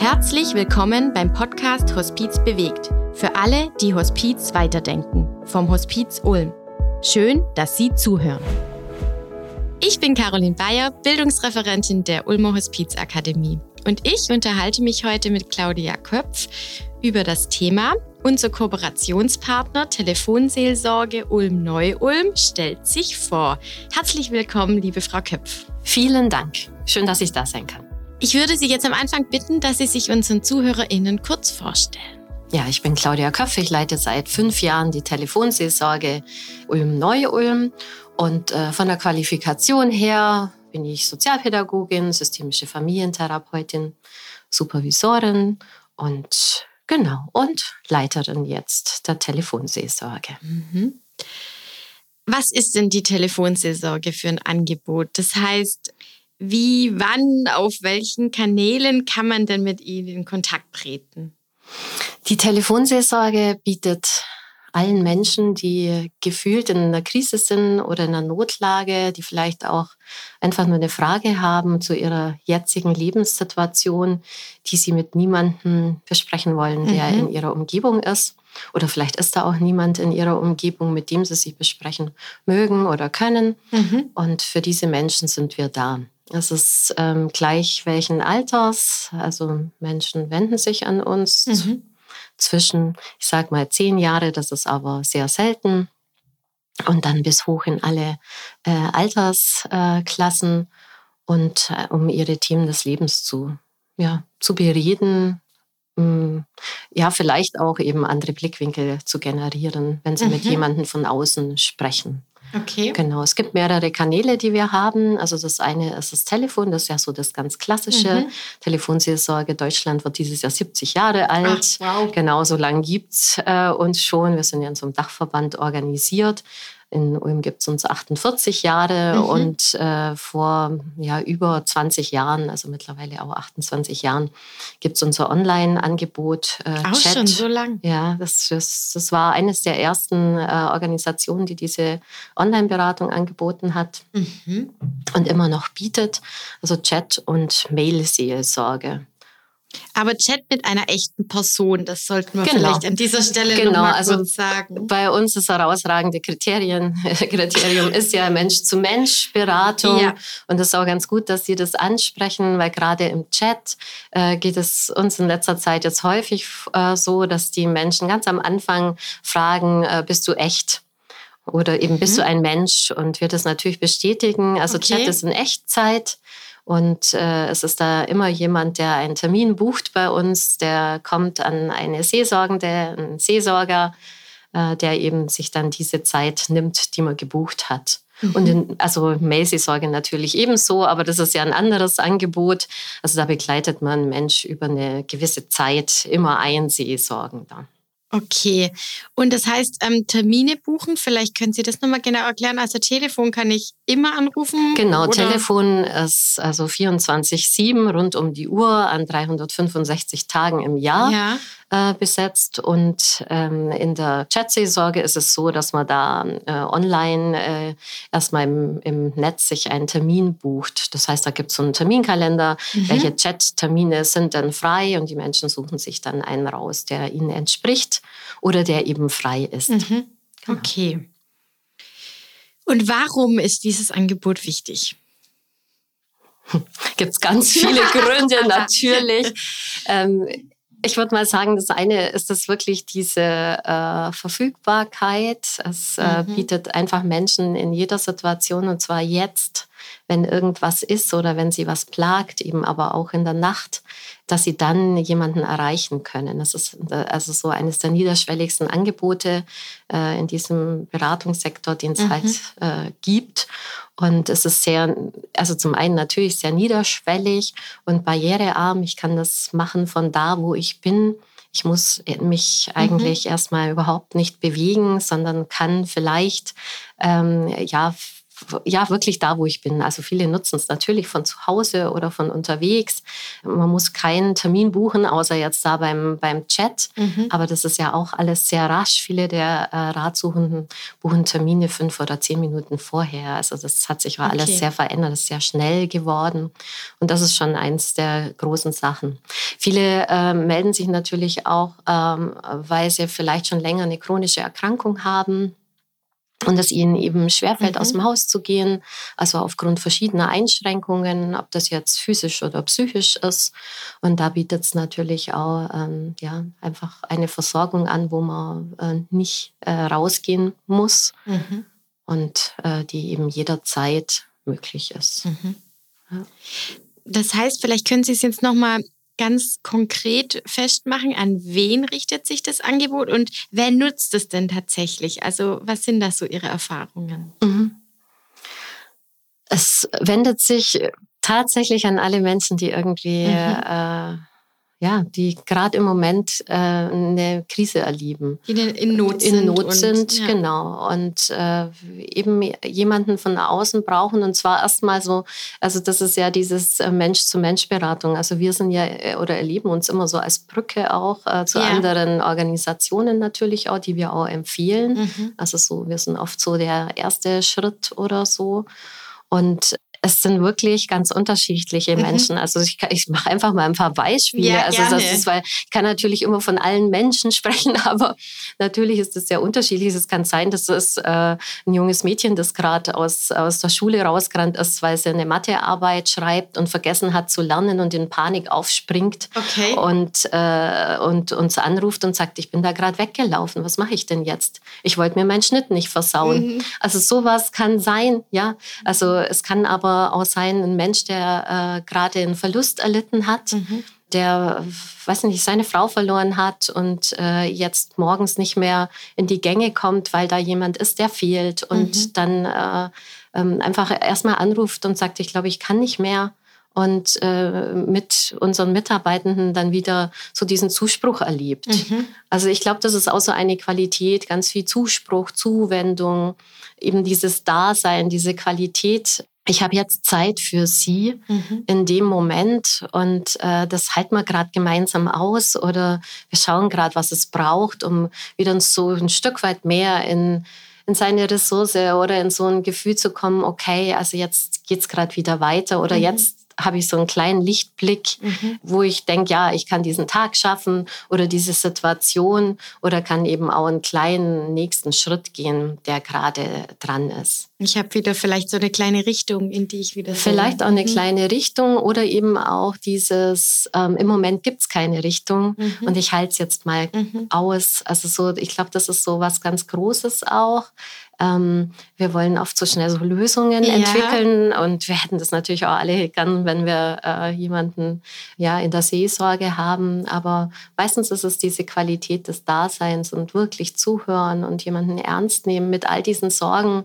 Herzlich willkommen beim Podcast Hospiz bewegt. Für alle, die Hospiz weiterdenken. Vom Hospiz Ulm. Schön, dass Sie zuhören. Ich bin Caroline Bayer, Bildungsreferentin der Ulmer Hospizakademie. Und ich unterhalte mich heute mit Claudia Köpf über das Thema unser Kooperationspartner Telefonseelsorge Ulm-Neu-Ulm stellt sich vor. Herzlich willkommen, liebe Frau Köpf. Vielen Dank. Schön, dass ich da sein kann. Ich würde Sie jetzt am Anfang bitten, dass Sie sich unseren ZuhörerInnen kurz vorstellen. Ja, ich bin Claudia Köpf. Ich leite seit 5 Jahren die Telefonseelsorge Ulm-Neu-Ulm. Und von der Qualifikation her bin ich Sozialpädagogin, systemische Familientherapeutin, Supervisorin und Leiterin jetzt der Telefonseelsorge. Mhm. Was ist denn die Telefonseelsorge für ein Angebot? Das heißt, wie, wann, auf welchen Kanälen kann man denn mit Ihnen in Kontakt treten? Die Telefonseelsorge bietet allen Menschen, die gefühlt in einer Krise sind oder in einer Notlage, die vielleicht auch einfach nur eine Frage haben zu ihrer jetzigen Lebenssituation, die sie mit niemandem besprechen wollen, der in ihrer Umgebung ist. Oder vielleicht ist da auch niemand in ihrer Umgebung, mit dem sie sich besprechen mögen oder können. Und für diese Menschen sind wir da. Es ist gleich welchen Alters, also Menschen wenden sich an uns zwischen, ich sag mal, 10 Jahre, das ist aber sehr selten. Und dann bis hoch in alle Altersklassen und um ihre Themen des Lebens zu bereden, vielleicht auch eben andere Blickwinkel zu generieren, wenn sie mit jemandem von außen sprechen. Okay. Genau, es gibt mehrere Kanäle, die wir haben. Also das eine ist das Telefon, das ist ja so das ganz klassische. Telefonseelsorge Deutschland wird dieses Jahr 70 Jahre alt. Ach, wow. Genau, so lange gibt es uns schon. Wir sind ja in so einem Dachverband organisiert. In Ulm gibt es uns 48 Jahre und vor über 20 Jahren, also mittlerweile auch 28 Jahren, gibt es unser Online-Angebot. Auch Chat. schon so lang? Ja, das war eines der ersten Organisationen, die diese Online-Beratung angeboten hat und immer noch bietet. Also Chat- und Mail-Seelsorge. Aber Chat mit einer echten Person, das sollten wir vielleicht an dieser Stelle noch mal kurz sagen. Bei uns das herausragende Kriterium ist ja Mensch-zu-Mensch-Beratung. Ja. Und es ist auch ganz gut, dass Sie das ansprechen, weil gerade im Chat geht es uns in letzter Zeit jetzt häufig so, dass die Menschen ganz am Anfang fragen, bist du echt? Oder eben bist du ein Mensch? Und wir das natürlich bestätigen. Also Chat ist in Echtzeit. Und es ist da immer jemand, der einen Termin bucht bei uns, der kommt an eine Seelsorgende, einen Seelsorger, der eben sich dann diese Zeit nimmt, die man gebucht hat. Und also Mail-Seelsorge natürlich ebenso, aber das ist ja ein anderes Angebot. Also da begleitet man einen Mensch über eine gewisse Zeit, immer ein Seelsorgender. Okay, und das heißt, Termine buchen, vielleicht können Sie das nochmal genau erklären. Also Telefon kann ich immer anrufen? Genau, oder? Telefon ist also 24/7 rund um die Uhr an 365 Tagen im Jahr besetzt. Und in der Chat-Seelsorge ist es so, dass man da online erstmal im Netz sich einen Termin bucht. Das heißt, da gibt es so einen Terminkalender, welche Chat-Termine sind dann frei und die Menschen suchen sich dann einen raus, der ihnen entspricht oder der eben frei ist. Genau. Okay. Und warum ist dieses Angebot wichtig? Gibt es ganz viele Gründe natürlich. Ich würde mal sagen, das eine ist das wirklich diese Verfügbarkeit. Es bietet einfach Menschen in jeder Situation, und zwar jetzt, wenn irgendwas ist oder wenn sie was plagt, eben aber auch in der Nacht, dass sie dann jemanden erreichen können. Das ist also so eines der niederschwelligsten Angebote in diesem Beratungssektor, den es halt gibt. Und es ist zum einen natürlich sehr niederschwellig und barrierearm. Ich kann das machen von da, wo ich bin. Ich muss mich eigentlich erstmal überhaupt nicht bewegen, sondern kann vielleicht ja, wirklich da, wo ich bin. Also viele nutzen es natürlich von zu Hause oder von unterwegs. Man muss keinen Termin buchen, außer jetzt da beim Chat. Aber das ist ja auch alles sehr rasch. Viele der Ratsuchenden buchen Termine 5 oder 10 Minuten vorher. Also das hat sich alles sehr verändert, das ist sehr schnell geworden. Und das ist schon eins der großen Sachen. Viele melden sich natürlich auch, weil sie vielleicht schon länger eine chronische Erkrankung haben. Und es ihnen eben schwerfällt, aus dem Haus zu gehen, also aufgrund verschiedener Einschränkungen, ob das jetzt physisch oder psychisch ist. Und da bietet es natürlich auch einfach eine Versorgung an, wo man nicht rausgehen muss und die eben jederzeit möglich ist. Ja. Das heißt, vielleicht können Sie es jetzt nochmal ganz konkret festmachen, an wen richtet sich das Angebot und wer nutzt es denn tatsächlich? Also was sind da so Ihre Erfahrungen? Es wendet sich tatsächlich an alle Menschen, die irgendwie, die gerade im Moment eine Krise erleben. Die in Not sind. Genau. Und eben jemanden von außen brauchen. Und zwar erstmal so, also das ist ja dieses Mensch-zu-Mensch-Beratung. Also wir sind ja oder erleben uns immer so als Brücke auch zu anderen Organisationen natürlich auch, die wir auch empfehlen. Also so, wir sind oft so der erste Schritt oder so. Und es sind wirklich ganz unterschiedliche Menschen. Also ich mache einfach mal ein paar Beispiele. Ja, also das ist, weil ich kann natürlich immer von allen Menschen sprechen, aber natürlich ist es sehr unterschiedlich. Es kann sein, dass es ein junges Mädchen, das gerade aus der Schule rausgerannt ist, weil sie eine Mathearbeit schreibt und vergessen hat zu lernen und in Panik aufspringt und uns anruft und sagt, ich bin da gerade weggelaufen. Was mache ich denn jetzt? Ich wollte mir meinen Schnitt nicht versauen. Also sowas kann sein, ja. Also es kann aber auch sein, ein Mensch, der gerade einen Verlust erlitten hat, der, weiß nicht, seine Frau verloren hat und jetzt morgens nicht mehr in die Gänge kommt, weil da jemand ist, der fehlt und dann einfach erstmal anruft und sagt, ich glaube, ich kann nicht mehr. Und mit unseren Mitarbeitenden dann wieder so diesen Zuspruch erlebt. Also ich glaube, das ist auch so eine Qualität, ganz viel Zuspruch, Zuwendung, eben dieses Dasein, diese Qualität. Ich habe jetzt Zeit für Sie in dem Moment und das halten wir gerade gemeinsam aus oder wir schauen gerade, was es braucht, um wieder so ein Stück weit mehr in seine Ressource oder in so ein Gefühl zu kommen, okay, also jetzt geht's gerade wieder weiter oder jetzt habe ich so einen kleinen Lichtblick, wo ich denke, ja, ich kann diesen Tag schaffen oder diese Situation oder kann eben auch einen kleinen nächsten Schritt gehen, der gerade dran ist. Ich habe wieder vielleicht so eine kleine Richtung, in die ich wieder so... Vielleicht auch eine kleine Richtung oder eben auch dieses, im Moment gibt es keine Richtung und ich halte es jetzt mal aus. Also so, ich glaube, das ist so was ganz Großes auch. Wir wollen oft so schnell so Lösungen entwickeln und wir hätten das natürlich auch alle gern, wenn wir jemanden in der Seelsorge haben. Aber meistens ist es diese Qualität des Daseins und wirklich zuhören und jemanden ernst nehmen mit all diesen Sorgen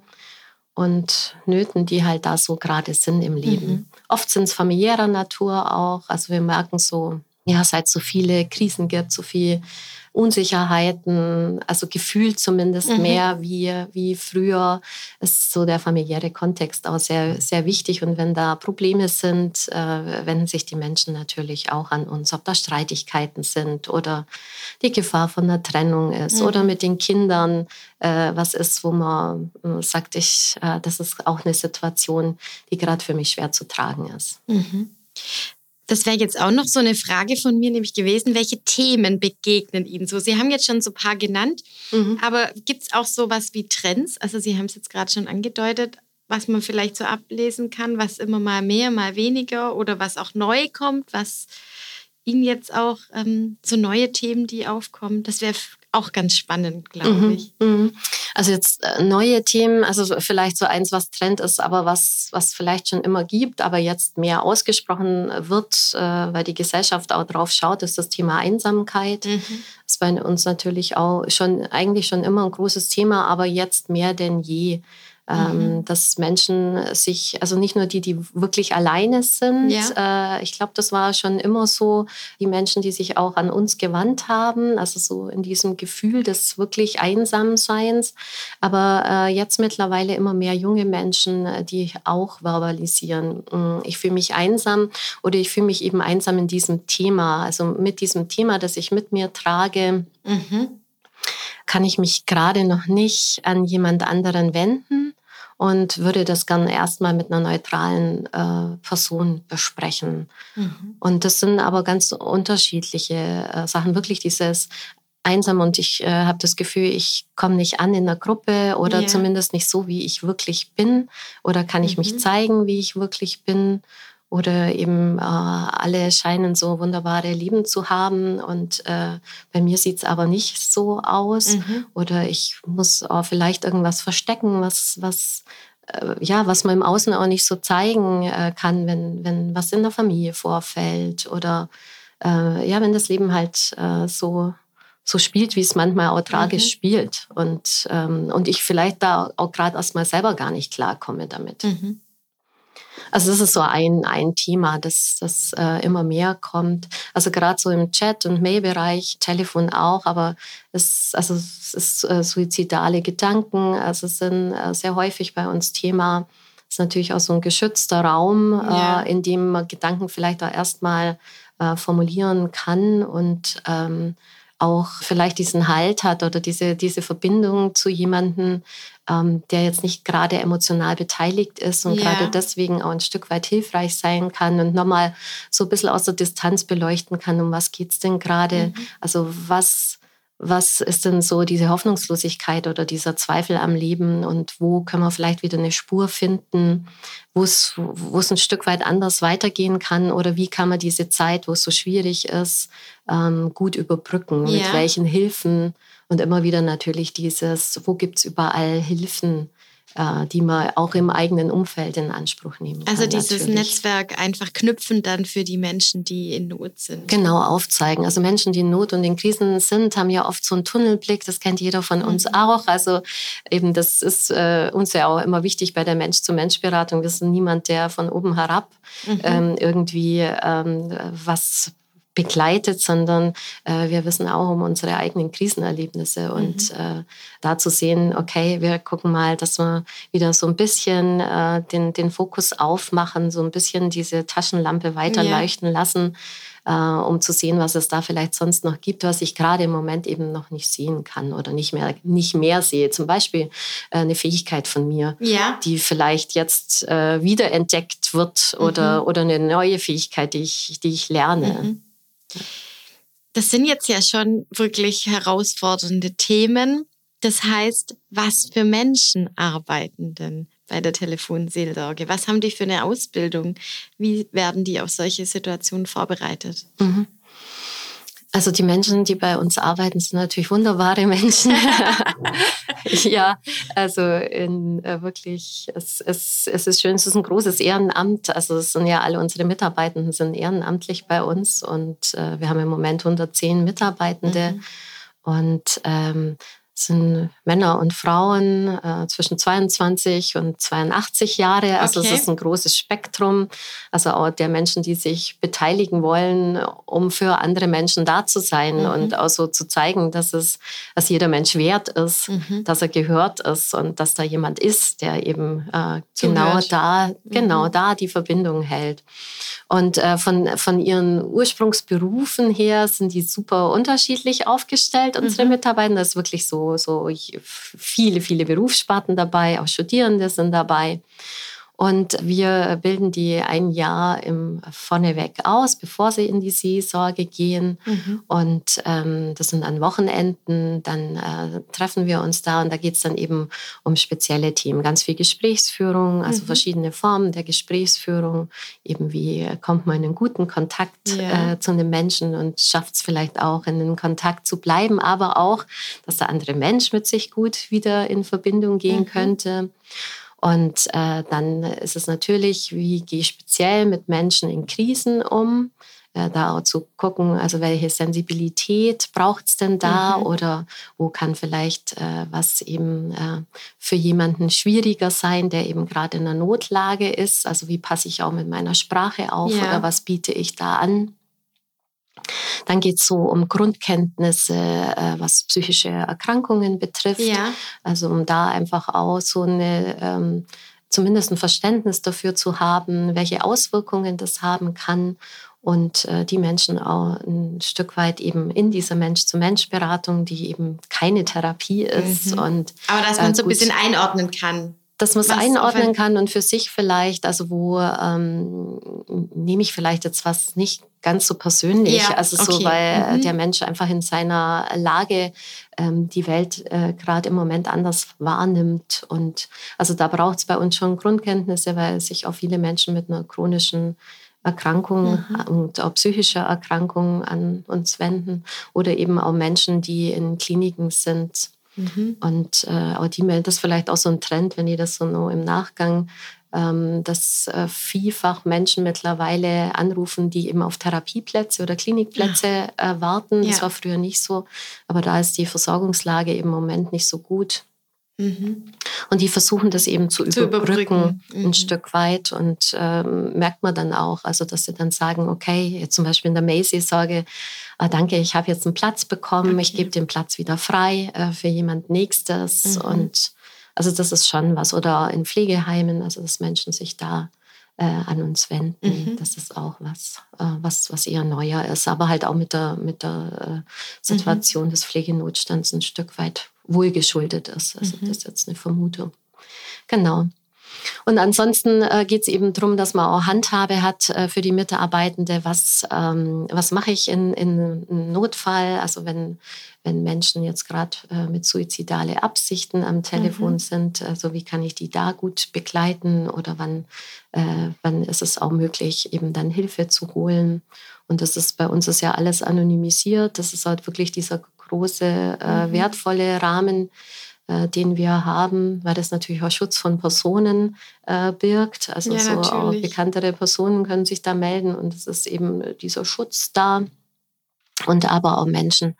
und Nöten, die halt da so gerade sind im Leben. Oft sind es familiärer Natur auch. Also wir merken so, seit es so viele Krisen gibt, so viel Unsicherheiten, also gefühlt zumindest mehr wie früher, ist so der familiäre Kontext auch sehr, sehr wichtig. Und wenn da Probleme sind, wenden sich die Menschen natürlich auch an uns, ob da Streitigkeiten sind oder die Gefahr von einer Trennung ist oder mit den Kindern was ist, wo man sagt, das ist auch eine Situation, die gerade für mich schwer zu tragen ist. Das wäre jetzt auch noch so eine Frage von mir nämlich gewesen, welche Themen begegnen Ihnen so? Sie haben jetzt schon so ein paar genannt, aber gibt es auch sowas wie Trends? Also Sie haben es jetzt gerade schon angedeutet, was man vielleicht so ablesen kann, was immer mal mehr, mal weniger oder was auch neu kommt, was Ihnen jetzt auch so neue Themen, die aufkommen, das wäre auch ganz spannend, glaube ich. Also jetzt neue Themen, also vielleicht so eins, was Trend ist, aber was vielleicht schon immer gibt, aber jetzt mehr ausgesprochen wird, weil die Gesellschaft auch drauf schaut, ist das Thema Einsamkeit. Das ist bei uns natürlich auch eigentlich schon immer ein großes Thema, aber jetzt mehr denn je. Dass Menschen sich, also nicht nur die wirklich alleine sind, ich glaube, das war schon immer so, die Menschen, die sich auch an uns gewandt haben, also so in diesem Gefühl des wirklich Einsamseins, aber jetzt mittlerweile immer mehr junge Menschen, die auch verbalisieren, ich fühle mich einsam oder ich fühle mich eben einsam in diesem Thema, also mit diesem Thema, das ich mit mir trage, kann ich mich gerade noch nicht an jemand anderen wenden und würde das gerne erstmal mit einer neutralen Person besprechen. Und das sind aber ganz unterschiedliche Sachen. Wirklich dieses einsam und ich habe das Gefühl, ich komme nicht an in der Gruppe oder zumindest nicht so, wie ich wirklich bin. Oder kann ich mich zeigen, wie ich wirklich bin? Oder eben alle scheinen so wunderbare Leben zu haben und bei mir sieht es aber nicht so aus. Oder ich muss auch vielleicht irgendwas verstecken, was man im Außen auch nicht so zeigen kann, wenn was in der Familie vorfällt. Oder wenn das Leben halt so spielt, wie es manchmal auch tragisch spielt. Und ich vielleicht da auch gerade erstmal selber gar nicht klarkomme damit. Also das ist so ein Thema, das immer mehr kommt. Also gerade so im Chat- und Mailbereich, Telefon auch, aber es ist suizidale Gedanken, also sind sehr häufig bei uns Thema. Es ist natürlich auch so ein geschützter Raum, in dem man Gedanken vielleicht auch erstmal formulieren kann und auch vielleicht diesen Halt hat oder diese Verbindung zu jemandem, der jetzt nicht gerade emotional beteiligt ist und gerade deswegen auch ein Stück weit hilfreich sein kann und nochmal so ein bisschen aus der Distanz beleuchten kann, um was geht's denn gerade? Also was ist denn so diese Hoffnungslosigkeit oder dieser Zweifel am Leben und wo können wir vielleicht wieder eine Spur finden, wo es ein Stück weit anders weitergehen kann oder wie kann man diese Zeit, wo es so schwierig ist, gut überbrücken, mit welchen Hilfen und immer wieder natürlich wo gibt's überall Hilfen, die man auch im eigenen Umfeld in Anspruch nehmen kann. Also dieses Netzwerk einfach knüpfen dann für die Menschen, die in Not sind. Genau, aufzeigen. Also Menschen, die in Not und in Krisen sind, haben ja oft so einen Tunnelblick. Das kennt jeder von uns auch. Also eben das ist uns ja auch immer wichtig bei der Mensch-zu-Mensch-Beratung. Wir sind niemand, der von oben herab irgendwie was begleitet, sondern wir wissen auch um unsere eigenen Krisenerlebnisse und da zu sehen, okay, wir gucken mal, dass wir wieder so ein bisschen den Fokus aufmachen, so ein bisschen diese Taschenlampe weiterleuchten lassen, um zu sehen, was es da vielleicht sonst noch gibt, was ich gerade im Moment eben noch nicht sehen kann oder nicht mehr sehe. Zum Beispiel eine Fähigkeit von mir, die vielleicht jetzt wiederentdeckt wird oder eine neue Fähigkeit, die ich lerne. Das sind jetzt ja schon wirklich herausfordernde Themen. Das heißt, was für Menschen arbeiten denn bei der Telefonseelsorge? Was haben die für eine Ausbildung? Wie werden die auf solche Situationen vorbereitet? Also die Menschen, die bei uns arbeiten, sind natürlich wunderbare Menschen. Ja, also wirklich, es ist schön, es ist ein großes Ehrenamt. Also es sind ja alle unsere Mitarbeitenden sind ehrenamtlich bei uns und wir haben im Moment 110 Mitarbeitende und sind Männer und Frauen zwischen 22 und 82 Jahre. Also es ist ein großes Spektrum. Also auch der Menschen, die sich beteiligen wollen, um für andere Menschen da zu sein und auch so zu zeigen, dass jeder Mensch wert ist, dass er gehört ist und dass da jemand ist, der eben genau da die Verbindung hält. Und von ihren Ursprungsberufen her sind die super unterschiedlich aufgestellt, unsere Mitarbeiter. Das ist wirklich so viele Berufssparten dabei, auch Studierende sind dabei. Und wir bilden die ein Jahr vorneweg aus, bevor sie in die Seelsorge gehen. Und das sind an Wochenenden, dann treffen wir uns da und da geht es dann eben um spezielle Themen. Ganz viel Gesprächsführung, also verschiedene Formen der Gesprächsführung. Eben wie kommt man in einen guten Kontakt zu einem Menschen und schafft es vielleicht auch, in einen Kontakt zu bleiben, aber auch, dass der andere Mensch mit sich gut wieder in Verbindung gehen könnte. Und dann ist es natürlich, wie gehe ich speziell mit Menschen in Krisen um? da auch zu gucken, also welche Sensibilität braucht es denn da oder wo kann vielleicht was eben für jemanden schwieriger sein, der eben gerade in einer Notlage ist. Also wie passe ich auch mit meiner Sprache auf oder was biete ich da an? Dann geht es so um Grundkenntnisse, was psychische Erkrankungen betrifft. Ja. Also um da einfach auch so eine, zumindest ein Verständnis dafür zu haben, welche Auswirkungen das haben kann und die Menschen auch ein Stück weit eben in dieser Mensch-zu-Mensch-Beratung, die eben keine Therapie ist. Und, aber dass man so ein bisschen einordnen kann. Dass man es einordnen kann und für sich vielleicht, also wo nehme ich vielleicht jetzt was nicht ganz so persönlich, also so, weil der Mensch einfach in seiner Lage die Welt gerade im Moment anders wahrnimmt. Und also da braucht es bei uns schon Grundkenntnisse, weil sich auch viele Menschen mit einer chronischen Erkrankung und auch psychischer Erkrankung an uns wenden oder eben auch Menschen, die in Kliniken sind. Und auch die melden das vielleicht auch so ein Trend, wenn ich das so noch im Nachgang, dass vielfach Menschen mittlerweile anrufen, die eben auf Therapieplätze oder Klinikplätze warten. Das war früher nicht so, aber da ist die Versorgungslage im Moment nicht so gut. Und die versuchen das eben zu überbrücken ein Stück weit und merkt man dann auch, also dass sie dann sagen, okay, jetzt zum Beispiel in der Macy sage, danke, ich habe jetzt einen Platz bekommen, ich gebe den Platz wieder frei für jemand Nächstes und also das ist schon was. Oder in Pflegeheimen, also dass Menschen sich da an uns wenden, das ist auch was eher neuer ist, aber halt auch mit der Situation des Pflegenotstands ein Stück weit wohlgeschuldet ist. Also das ist jetzt eine Vermutung. Genau. Und ansonsten geht es eben darum, dass man auch Handhabe hat für die Mitarbeitende. Was mache ich in einem Notfall? Also wenn Menschen jetzt gerade mit suizidale Absichten am Telefon sind, also wie kann ich die da gut begleiten? Oder wann ist es auch möglich, eben dann Hilfe zu holen? Und das ist bei uns ist ja alles anonymisiert. Das ist halt wirklich dieser große, wertvolle Rahmen, den wir haben, weil das natürlich auch Schutz von Personen birgt. Also so auch bekanntere Personen können sich da melden und es ist eben dieser Schutz da. Und aber auch Menschen,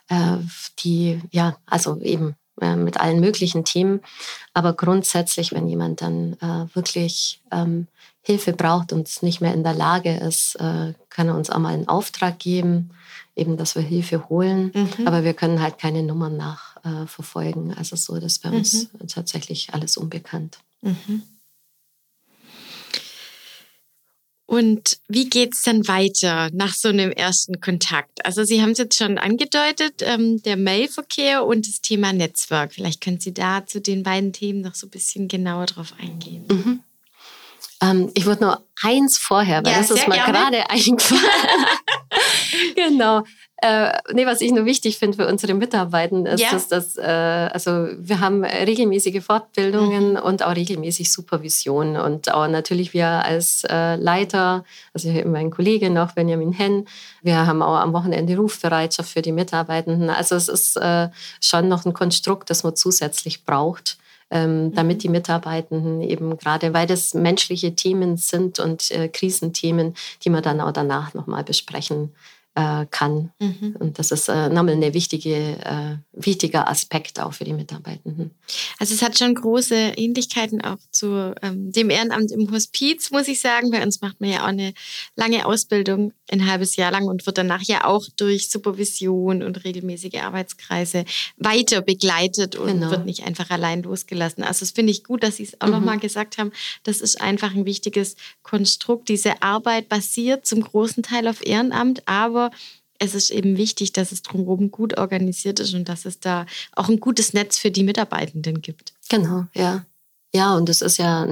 die, also eben mit allen möglichen Themen. Aber grundsätzlich, wenn jemand dann wirklich Hilfe braucht und es nicht mehr in der Lage ist, kann er uns auch mal einen Auftrag geben, eben, dass wir Hilfe holen. Aber wir können halt keine Nummern nachverfolgen. Also so, das ist bei uns tatsächlich alles unbekannt. Und wie geht es dann weiter nach so einem ersten Kontakt? Also Sie haben es jetzt schon angedeutet, der Mailverkehr und das Thema Netzwerk. Vielleicht können Sie da zu den beiden Themen noch so ein bisschen genauer drauf eingehen. Ich würde nur eins vorher, weil das ist mir gerade eingefallen. Genau. Was ich nur wichtig finde für unsere Mitarbeitenden ist, dass also wir haben regelmäßige Fortbildungen und auch regelmäßig Supervision und auch natürlich wir als Leiter, also mein Kollege noch, Benjamin Henn, wir haben auch am Wochenende Rufbereitschaft für die Mitarbeitenden. Also es ist schon noch ein Konstrukt, das man zusätzlich braucht, damit die Mitarbeitenden eben gerade, weil das menschliche Themen sind und Krisenthemen, die man dann auch danach nochmal besprechen kann. Und das ist nochmal ein wichtiger Aspekt auch für die Mitarbeitenden. Also es hat schon große Ähnlichkeiten auch zu dem Ehrenamt im Hospiz, muss ich sagen. Bei uns macht man ja auch eine lange Ausbildung, ein halbes Jahr lang und wird danach ja auch durch Supervision und regelmäßige Arbeitskreise weiter begleitet und wird nicht einfach allein losgelassen. Also das finde ich gut, dass Sie es auch nochmal gesagt haben. Das ist einfach ein wichtiges Konstrukt. Diese Arbeit basiert zum großen Teil auf Ehrenamt, aber es ist eben wichtig, dass es drumherum gut organisiert ist und dass es da auch ein gutes Netz für die Mitarbeitenden gibt. Genau, ja. Ja, und das ist ja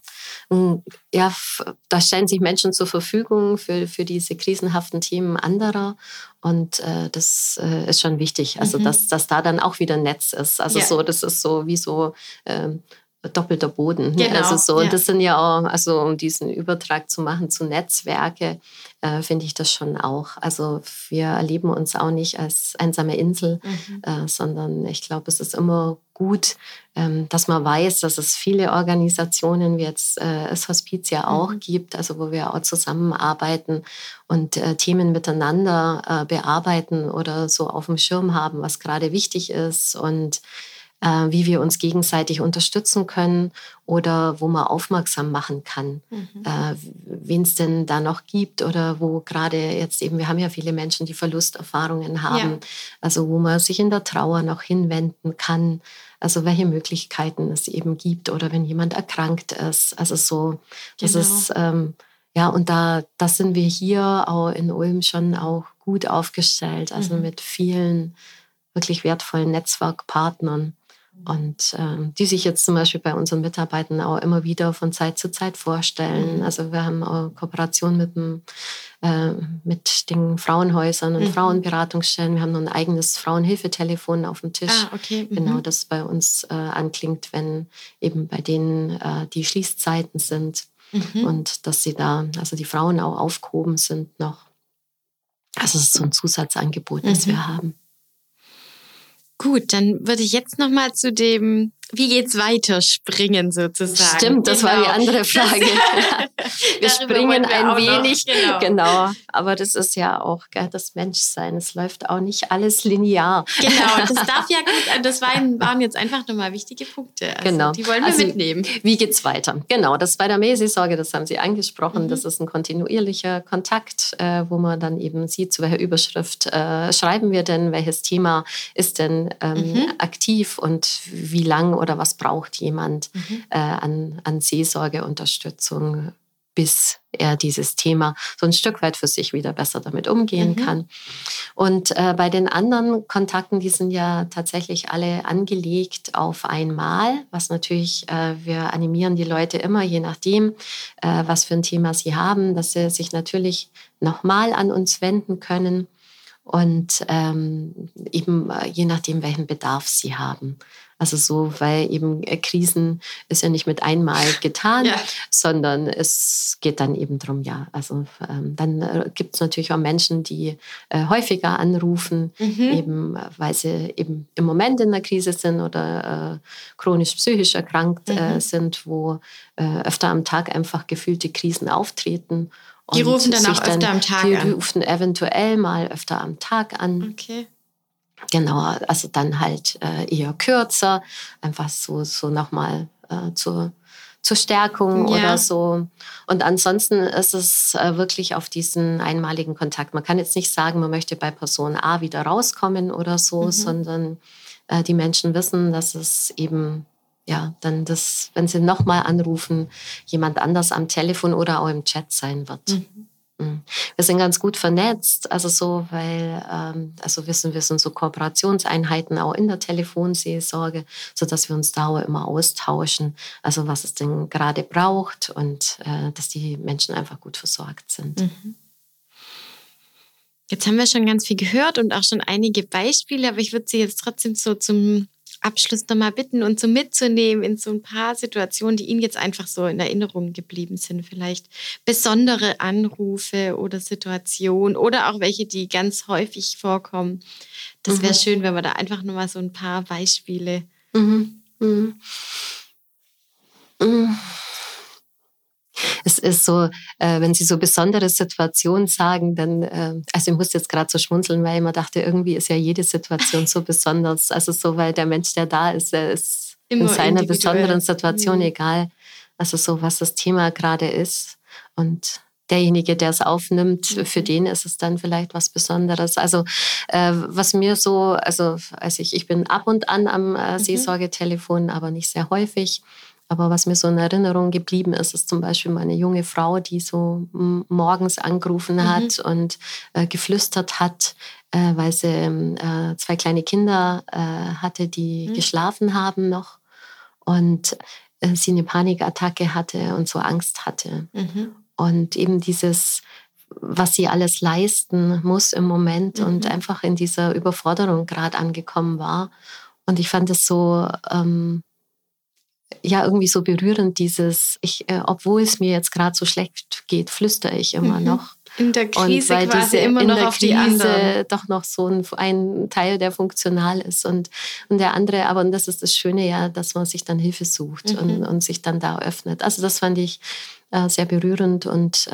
da stellen sich Menschen zur Verfügung für diese krisenhaften Themen anderer. Und das ist schon wichtig, also dass da dann auch wieder ein Netz ist. Also so, das ist so wie so doppelter Boden. Genau, Also so, ja. und das sind ja auch, also um diesen Übertrag zu machen zu Netzwerke, finde ich das schon auch. Also wir erleben uns auch nicht als einsame Insel, sondern ich glaube, es ist immer gut, dass man weiß, dass es viele Organisationen wie jetzt das Hospiz ja auch gibt, also wo wir auch zusammenarbeiten und Themen miteinander bearbeiten oder so auf dem Schirm haben, was gerade wichtig ist und wie wir uns gegenseitig unterstützen können oder wo man aufmerksam machen kann, wen es denn da noch gibt oder wo gerade jetzt eben, wir haben ja viele Menschen, die Verlusterfahrungen haben, also wo man sich in der Trauer noch hinwenden kann, also welche Möglichkeiten es eben gibt oder wenn jemand erkrankt ist, also so, das ist, ja, und da sind wir hier auch in Ulm schon auch gut aufgestellt, also mit vielen wirklich wertvollen Netzwerkpartnern. Und die sich jetzt zum Beispiel bei unseren Mitarbeitern auch immer wieder von Zeit zu Zeit vorstellen. Also wir haben auch Kooperation mit den Frauenhäusern und Frauenberatungsstellen. Wir haben noch ein eigenes Frauenhilfetelefon auf dem Tisch. Genau, das bei uns anklingt, wenn eben bei denen die Schließzeiten sind. Und dass sie da, also die Frauen auch aufgehoben sind noch. Also es ist so ein Zusatzangebot, das wir haben. Gut, dann würde ich jetzt nochmal zu dem, wie geht's weiter, springen sozusagen. Stimmt, das war die andere Frage. Wir springen ein wenig, genau. Aber das ist ja auch das Menschsein. Es läuft auch nicht alles linear. Genau, das darf ja gut, das waren jetzt einfach nochmal wichtige Punkte. Also, genau. Die wollen wir mitnehmen. Wie geht's weiter? Genau, das bei der Mehlseelsorge, das haben Sie angesprochen. Das ist ein kontinuierlicher Kontakt, wo man dann eben sieht, zu welcher Überschrift schreiben wir denn, welches Thema ist denn aktiv und wie lang oder was braucht jemand an Seelsorgeunterstützung, bis er dieses Thema so ein Stück weit für sich wieder besser damit umgehen kann. Und bei den anderen Kontakten, die sind ja tatsächlich alle angelegt auf einmal, was natürlich, wir animieren die Leute immer, je nachdem, was für ein Thema sie haben, dass sie sich natürlich nochmal an uns wenden können und eben je nachdem, welchen Bedarf sie haben. Also so, weil eben Krisen ist ja nicht mit einmal getan, sondern es geht dann eben drum, also dann gibt es natürlich auch Menschen, die häufiger anrufen, eben weil sie eben im Moment in der Krise sind oder chronisch psychisch erkrankt sind, wo öfter am Tag einfach gefühlte Krisen auftreten. Die rufen dann auch öfter am Tag an? Die rufen eventuell mal öfter am Tag an. Okay. Genau, also dann halt eher kürzer, einfach so nochmal zur Stärkung oder so. Und ansonsten ist es wirklich auf diesen einmaligen Kontakt. Man kann jetzt nicht sagen, man möchte bei Person A wieder rauskommen oder so, sondern die Menschen wissen, dass es eben, dann das, wenn sie nochmal anrufen, jemand anders am Telefon oder auch im Chat sein wird. Wir sind ganz gut vernetzt, also so, weil wir sind so Kooperationseinheiten auch in der Telefonseelsorge, sodass wir uns da auch immer austauschen, also was es denn gerade braucht und dass die Menschen einfach gut versorgt sind. Jetzt haben wir schon ganz viel gehört und auch schon einige Beispiele, aber ich würde Sie jetzt trotzdem so zum Abschluss nochmal bitten, uns so mitzunehmen in so ein paar Situationen, die Ihnen jetzt einfach so in Erinnerung geblieben sind. Vielleicht besondere Anrufe oder Situationen oder auch welche, die ganz häufig vorkommen. Das wäre schön, wenn wir da einfach nochmal so ein paar Beispiele. Es ist so, wenn Sie so besondere Situationen sagen, dann, also ich muss jetzt gerade so schmunzeln, weil ich immer dachte, irgendwie ist ja jede Situation so besonders. Also so, weil der Mensch, der da ist, der ist immer in seiner besonderen Situation egal. Also so, was das Thema gerade ist. Und derjenige, der es aufnimmt, für den ist es dann vielleicht was Besonderes. Also was mir so, also ich bin ab und an am Seelsorgetelefon, aber nicht sehr häufig. Aber was mir so in Erinnerung geblieben ist, ist zum Beispiel mal eine junge Frau, die so morgens angerufen hat und geflüstert hat, weil sie 2 kleine Kinder hatte, die geschlafen haben noch und sie eine Panikattacke hatte und so Angst hatte. Und eben dieses, was sie alles leisten muss im Moment und einfach in dieser Überforderung gerade angekommen war. Und ich fand es so ja irgendwie so berührend, obwohl es mir jetzt gerade so schlecht geht, flüstere ich immer noch. In der Krise und weil quasi immer noch auf die anderen. Doch noch so ein Teil, der funktional ist und der andere, aber und das ist das Schöne ja, dass man sich dann Hilfe sucht und sich dann da öffnet. Also das fand ich sehr berührend und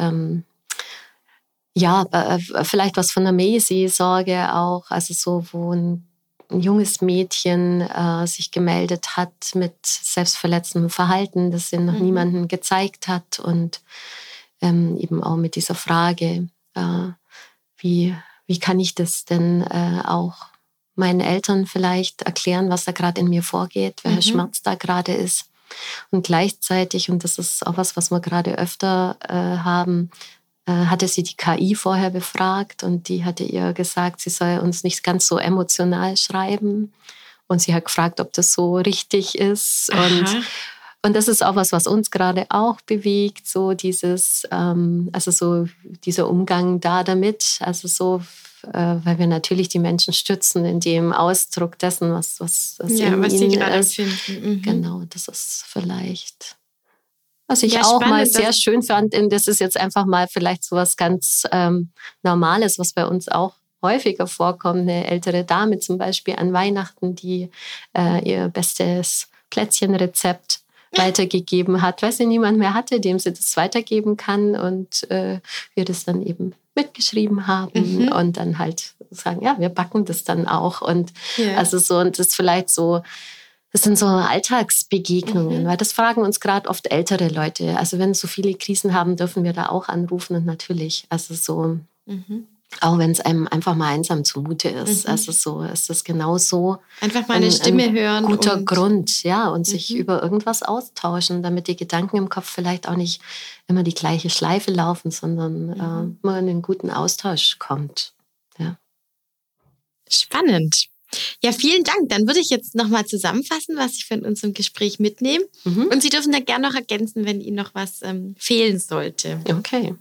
vielleicht was von der May-Seelsorge auch, also so, wo ein junges Mädchen sich gemeldet hat mit selbstverletzendem Verhalten, das sie noch niemandem gezeigt hat und eben auch mit dieser Frage, wie kann ich das denn auch meinen Eltern vielleicht erklären, was da gerade in mir vorgeht, welcher Schmerz da gerade ist. Und gleichzeitig, und das ist auch was wir gerade öfter haben, hatte sie die KI vorher befragt und die hatte ihr gesagt, sie soll uns nicht ganz so emotional schreiben. Und sie hat gefragt, ob das so richtig ist. Und das ist auch was uns gerade auch bewegt, so dieses, so dieser Umgang damit, also so, weil wir natürlich die Menschen stützen in dem Ausdruck dessen, was sie gerade finden. Genau, das ist vielleicht, was ich auch mal sehr schön fand, und das ist jetzt einfach mal vielleicht so was ganz Normales, was bei uns auch häufiger vorkommt, eine ältere Dame zum Beispiel an Weihnachten, die ihr bestes Plätzchenrezept weitergegeben hat, weil sie niemand mehr hatte, dem sie das weitergeben kann und wir das dann eben mitgeschrieben haben und dann halt sagen, ja, wir backen das dann auch und also so, und das ist vielleicht so, das sind so Alltagsbegegnungen, weil das fragen uns gerade oft ältere Leute, also wenn so viele Krisen haben, dürfen wir da auch anrufen und natürlich, also so auch wenn es einem einfach mal einsam zumute ist. Also so ist es genau so. Einfach mal eine Stimme hören. Guter Grund, ja. Und sich über irgendwas austauschen, damit die Gedanken im Kopf vielleicht auch nicht immer die gleiche Schleife laufen, sondern man in einen guten Austausch kommt. Ja. Spannend. Ja, vielen Dank. Dann würde ich jetzt nochmal zusammenfassen, was ich von unserem Gespräch mitnehme. Und Sie dürfen da gerne noch ergänzen, wenn Ihnen noch was fehlen sollte. Okay.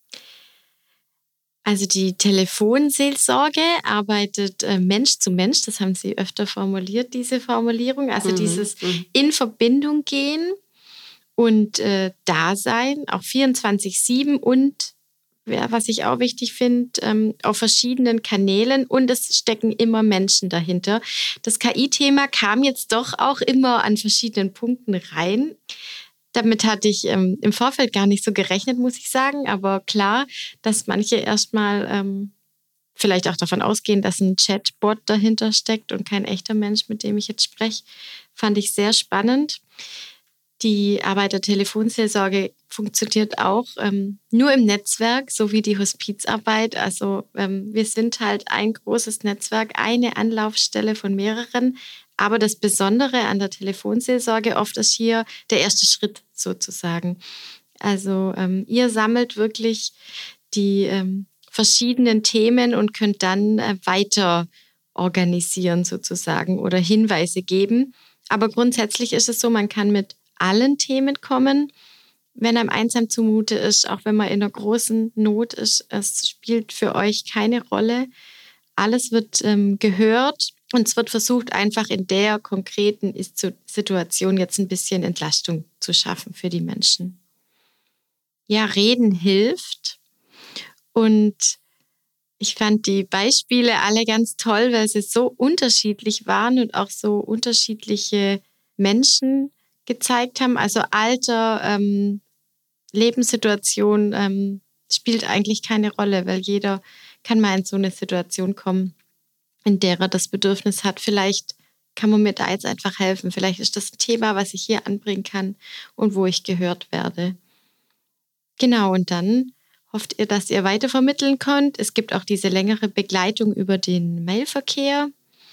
Also die Telefonseelsorge arbeitet Mensch zu Mensch, das haben Sie öfter formuliert, diese Formulierung. Also dieses in Verbindung gehen und Dasein, auch 24/7 und, was ich auch wichtig finde, auf verschiedenen Kanälen und es stecken immer Menschen dahinter. Das KI-Thema kam jetzt doch auch immer an verschiedenen Punkten rein. Damit hatte ich im Vorfeld gar nicht so gerechnet, muss ich sagen. Aber klar, dass manche erstmal vielleicht auch davon ausgehen, dass ein Chatbot dahinter steckt und kein echter Mensch, mit dem ich jetzt spreche, fand ich sehr spannend. Die Arbeit der Telefonseelsorge funktioniert auch nur im Netzwerk, so wie die Hospizarbeit. Also wir sind halt ein großes Netzwerk, eine Anlaufstelle von mehreren. Aber das Besondere an der Telefonseelsorge oft ist hier der erste Schritt sozusagen. Also ihr sammelt wirklich die verschiedenen Themen und könnt dann weiter organisieren sozusagen oder Hinweise geben. Aber grundsätzlich ist es so, man kann mit allen Themen kommen, wenn einem einsam zumute ist, auch wenn man in einer großen Not ist. Es spielt für euch keine Rolle. Alles wird gehört. Und es wird versucht, einfach in der konkreten Situation jetzt ein bisschen Entlastung zu schaffen für die Menschen. Ja, reden hilft. Und ich fand die Beispiele alle ganz toll, weil sie so unterschiedlich waren und auch so unterschiedliche Menschen gezeigt haben. Also Alter, Lebenssituation spielt eigentlich keine Rolle, weil jeder kann mal in so eine Situation kommen, in der er das Bedürfnis hat. Vielleicht kann man mir da jetzt einfach helfen. Vielleicht ist das ein Thema, was ich hier anbringen kann und wo ich gehört werde. Genau, und dann hofft ihr, dass ihr weitervermitteln könnt. Es gibt auch diese längere Begleitung über den Mailverkehr.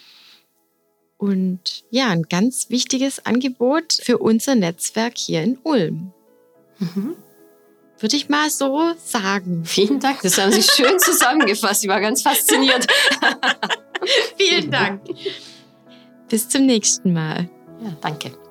Und ja, ein ganz wichtiges Angebot für unser Netzwerk hier in Ulm. Würde ich mal so sagen. Vielen Dank, das haben Sie schön zusammengefasst. Ich war ganz fasziniert. Vielen Dank. Bis zum nächsten Mal. Ja, danke.